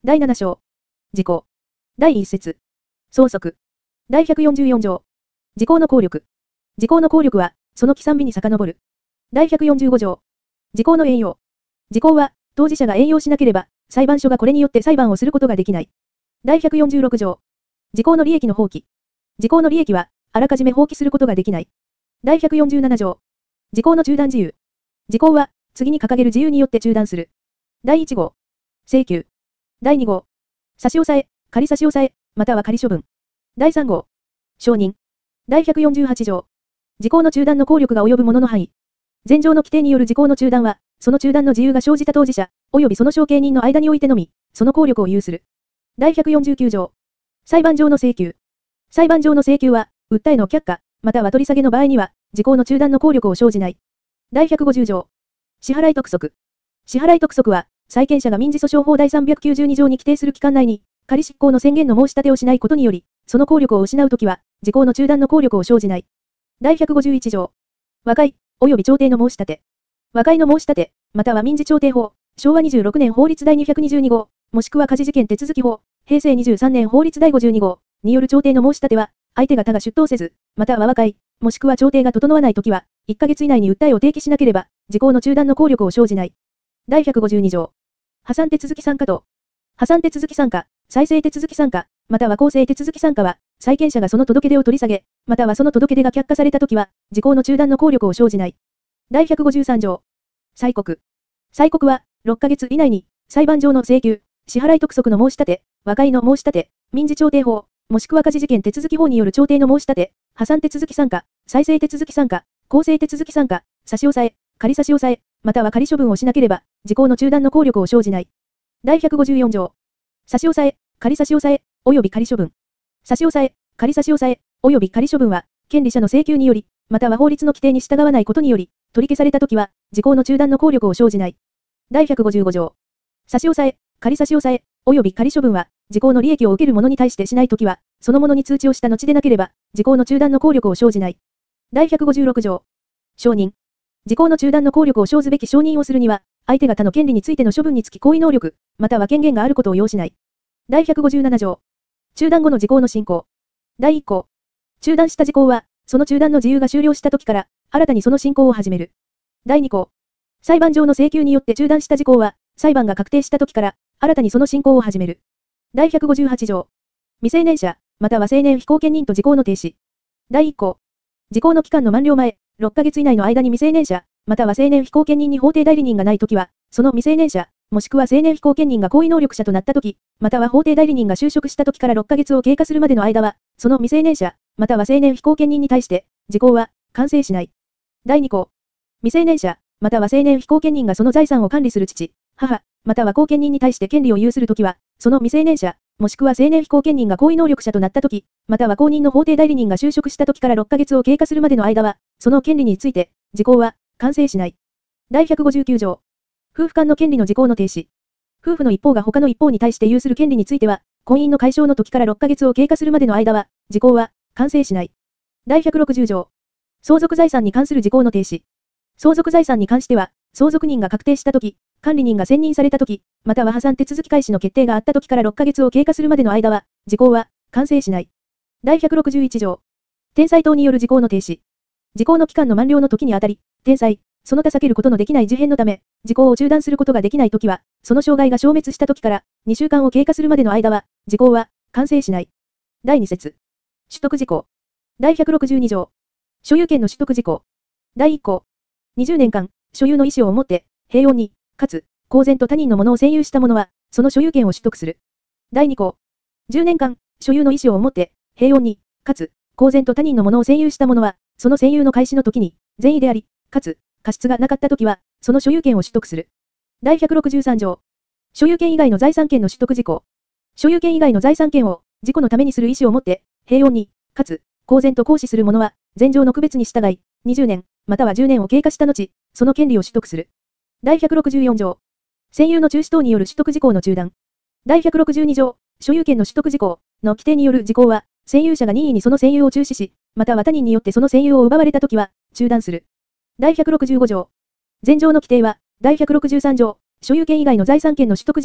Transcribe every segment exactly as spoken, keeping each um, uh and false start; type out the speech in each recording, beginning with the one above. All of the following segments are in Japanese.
だいなな章。時効。だいいち節。相続。だいひゃくよんじゅうよん条。時効の効力。時効の効力は、その起算日に遡る。だいひゃくよんじゅうご条。時効の援用。時効は、当事者が援用しなければ、裁判所がこれによって裁判をすることができない。だいひゃくよんじゅうろく条。時効の利益の放棄。時効の利益は、あらかじめ放棄することができない。だいひゃくよんじゅうなな条。時効の中断自由。時効は、次に掲げる自由によって中断する。だいいち号。請求。だいに号。差し押さえ、仮差し押さえ、または仮処分。だいさん号。承認。だいひゃくよんじゅうはち条。時効の中断の効力が及ぶものの範囲。前条の規定による時効の中断は、その中断の自由が生じた当事者、及びその承継人の間においてのみ、その効力を有する。だいひゃくよんじゅうきゅう条。裁判上の請求。裁判上の請求は、訴えの却下、または取り下げの場合には、時効の中断の効力を生じない。だいひゃくごじゅう条。支払い督促。支払い督促は、債権者が民事訴訟法第さんびゃくきゅうじゅうに条に規定する期間内に、仮執行の宣言の申し立てをしないことにより、その効力を失うときは、時効の中断の効力を生じない。だいひゃくごじゅういち条。和解、及び調停の申し立て。和解の申し立て、または民事調停法、しょうわにじゅうろくねん法律第にひゃくにじゅうに号、もしくは家事事件手続法、へいせいにじゅうさんねん法律第ごじゅうに号、による調停の申し立ては、相手が他が出頭せず、または和解、もしくは調停が整わないときは、いっかげつ以内に訴えを提起しなければ、時効の中断の効力を生じない。だいひゃくごじゅうに条。破産手続参加等。破産手続参加、再生手続参加、または公正手続参加は、債権者がその届け出を取り下げ、またはその届け出が却下されたときは、時効の中断の効力を生じない。だいひゃくごじゅうさん条。催告。催告は、ろっかげつ以内に、裁判上の請求、支払い督促の申し立て、和解の申し立て、民事調停法、もしくは家事事件手続法による調停の申し立て、破産手続参加、再生手続参加、公正手続参加、差し押さえ、仮差し押さえ、または仮処分をしなければ、時効の中断の効力を生じない。だいひゃくごじゅうよん条。差し押さえ、仮差し押さえ、及び仮処分。差し押さえ、仮差し押さえ、及び仮処分は、権利者の請求により、または法律の規定に従わないことにより、取り消されたときは、時効の中断の効力を生じない。だいひゃくごじゅうご条。差し押さえ、仮差し押さえ、及び仮処分は、時効の利益を受ける者に対してしないときは、その者に通知をした後でなければ、時効の中断の効力を生じない。だいひゃくごじゅうろく条。承認。時効の中断の効力を生ずべき承認をするには、相手方の権利についての処分につき行為能力、または権限があることを要しない。だいひゃくごじゅうなな条。中断後の時効の進行。だいいっ項。中断した時効は、その中断の自由が終了したときから、新たにその進行を始める。だいに項。裁判上の請求によって中断した時効は、裁判が確定したときから、新たにその進行を始める。だいひゃくごじゅうはち条。未成年者、または成年非後見人と時効の停止。だいいっ項。時効の期間の満了前、ろっかげつ以内の間に未成年者、または成年非後見人に法定代理人がないときは、その未成年者、もしくは成年非後見人が行為能力者となったとき、または法定代理人が就職したときからろっかげつを経過するまでの間は、その未成年者、または成年非後見人に対して、時効は、完成しない。だいに項。未成年者、または成年非後見人がその財産を管理する父、母、または後見人に対して権利を有するときは、その未成年者、もしくは成年非後見人が行為能力者となったとき、または後任の法定代理人が就職したときからろっかげつを経過するまでの間は、その権利について、時効は、完成しない。だいひゃくごじゅうきゅう条。夫婦間の権利の時効の停止。夫婦の一方が他の一方に対して有する権利については、婚姻の解消の時からろっかげつを経過するまでの間は、時効は、完成しない。だいひゃくろくじゅう条。相続財産に関する時効の停止。相続財産に関しては、相続人が確定したとき、管理人が選任されたとき、または破産手続き開始の決定があったときからろっかげつを経過するまでの間は、時効は、完成しない。だいひゃくろくじゅういち条。転載等による時効の停止。時効の期間の満了の時にあたり、転載、その他避けることのできない事変のため、時効を中断することができないときは、その障害が消滅したときから、にしゅうかんを経過するまでの間は、時効は、完成しない。だいに節。取得時効。だいひゃくろくじゅうに条。所有権の取得時効。だいいっ項。にじゅうねんかん、所有の意思を持って、平穏に、かつ、公然と他人のものを占有した者は、その所有権を取得する。だいに項。じゅうねんかん、所有の意思を持って、平穏に、かつ、公然と他人のものを占有した者は、その占有の開始の時に、善意であり、かつ、過失がなかった時は、その所有権を取得する。だいひゃくろくじゅうさん条。所有権以外の財産権の取得時効。所有権以外の財産権を、自己のためにする意思を持って、平穏に、かつ、公然と行使する者は、前条の区別に従い、にじゅうねん、またはじゅうねんを経過した後、その権利を取得する。だいひゃくろくじゅうよん条。占有の中止等による取得時効の中断。だいひゃくろくじゅうに条。所有権の取得時効の規定による時効は、占有者が任意にその占有を中止し、または他人によってその占有を奪われたときは、中断する。だいひゃくろくじゅうご条。前条の規定は、だいひゃくろくじゅうさん条。所有権以外の財産権の取得時効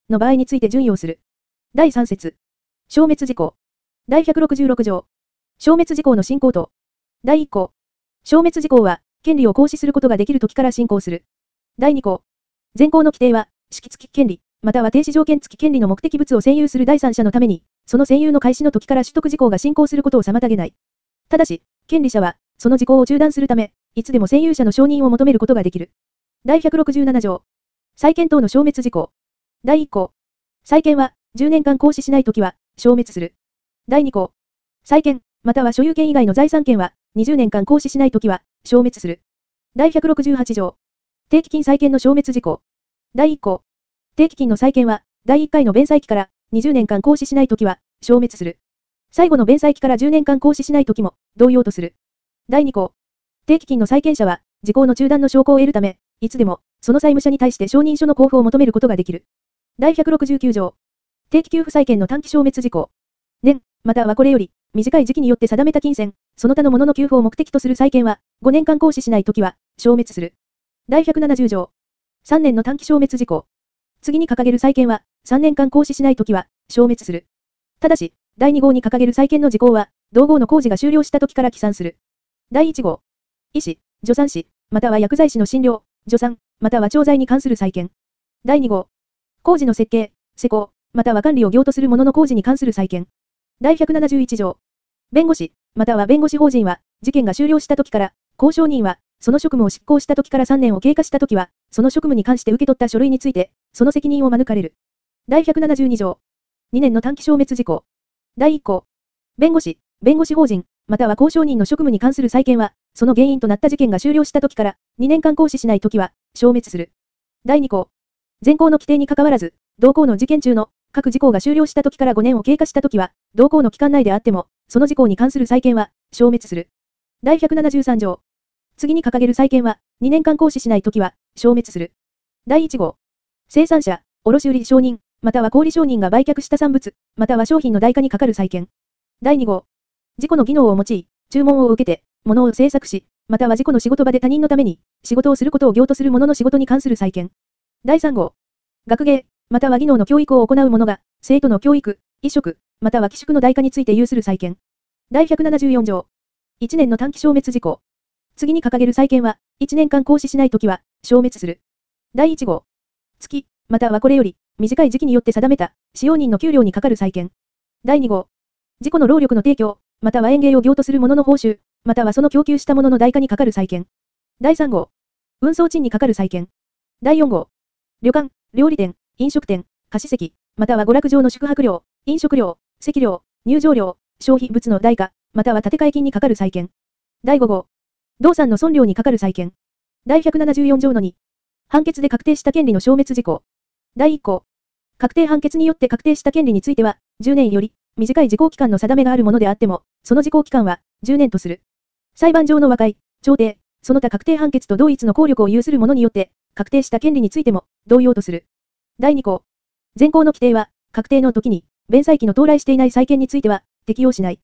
の場合について順位をする。だいさん節。消滅事項。だいひゃくろくじゅうろく条。消滅事項の進行と。だいいっ項。消滅事項は、権利を行使することができる時から進行する。だいに項。前項の規定は、式付き権利、または停止条件付き権利の目的物を占有する第三者のために、その占有の開始の時から取得事項が進行することを妨げない。ただし、権利者は、その事項を中断するため、いつでも占有者の承認を求めることができる。だいひゃくろくじゅうなな条。債権等の消滅事項。だいいっ項。債権は、じゅうねんかん行使しないときは、消滅する。だいに項。債権、または所有権以外の財産権は、にじゅうねんかん行使しないときは、消滅する。だいひゃくろくじゅうはち条。定期金債権の消滅事項。だいいっ項。定期金の債権は、だいいっかいの弁済期からにじゅうねんかん行使しないときは、消滅する。最後の弁済期からじゅうねんかん行使しないときも、同様とする。だいに項。定期金の債権者は、時効の中断の証拠を得るため、いつでも、その債務者に対して承認書の交付を求めることができる。だいひゃくろくじゅうきゅう条。定期給付債権の短期消滅事項。年、またはこれより、短い時期によって定めた金銭、その他のものの給付を目的とする債権は、ごねんかん行使しないときは、消滅する。だいひゃくななじゅう条。さんねんの短期消滅事項。次に掲げる債権は、さんねんかん行使しないときは、消滅する。ただし、だいに号に掲げる債権の時効は、同号の工事が終了したときから起算する。だいいち号。医師、助産師、または薬剤師の診療、助産、または調剤に関する債権。だいに号。工事の設計、施工、または管理を業とするものの工事に関する債権。だいひゃくななじゅういち条。弁護士、または弁護士法人は、事件が終了したときから、交渉人は、その職務を執行したときからさんねんを経過したときは、その職務に関して受け取った書類について、その責任を免れる。だいひゃくななじゅうに条。にねんの短期消滅事項。だいいっ項。弁護士、弁護士法人、または交渉人の職務に関する債権は、その原因となった事件が終了したときから、にねんかん行使しないときは、消滅する。だいに項。前項の規定に関わらず、同項の事件中の、各事項が終了したときからごねんを経過したときは、同項の期間内であっても、その事項に関する債権は、消滅する。だいひゃくななじゅうさん条。次に掲げる債権は、にねんかん行使しないときは、消滅する。だいいち号。生産者、卸売商人、または小売商人が売却した産物、または商品の代価にかかる債権。だいに号。自己の技能を用い、注文を受けて、物を製作し、または自己の仕事場で他人のために、仕事をすることを業とする者の仕事に関する債権。だいさん号。学芸、または技能の教育を行う者が、生徒の教育、衣食、または寄宿の代価について有する債権。だいひゃくななじゅうよん条。いちねんの短期消滅事項。次に掲げる債権は、いちねんかん行使しないときは、消滅する。だいいち号。月、またはこれより、短い時期によって定めた、使用人の給料にかかる債権。だいに号。自己の労力の提供、または園芸を業とする者の報酬、またはその供給した者の代価にかかる債権。だいさん号。運送賃にかかる債権。だいよん号。旅館、料理店、飲食店、貸席、または娯楽場の宿泊料、飲食料、席料、入場料、消費物の代価、または建て替え金にかかる債権。だいご号。動産の損料にかかる債権。だいひゃくななじゅうよん条のに。判決で確定した権利の消滅事項。だいいっ項。確定判決によって確定した権利については、じゅうねんより短い時効期間の定めがあるものであっても、その時効期間はじゅうねんとする。裁判上の和解、調停、その他確定判決と同一の効力を有するものによって、確定した権利についても同様とする。だいに項。前項の規定は、確定の時に、弁済期の到来していない債権については、適用しない。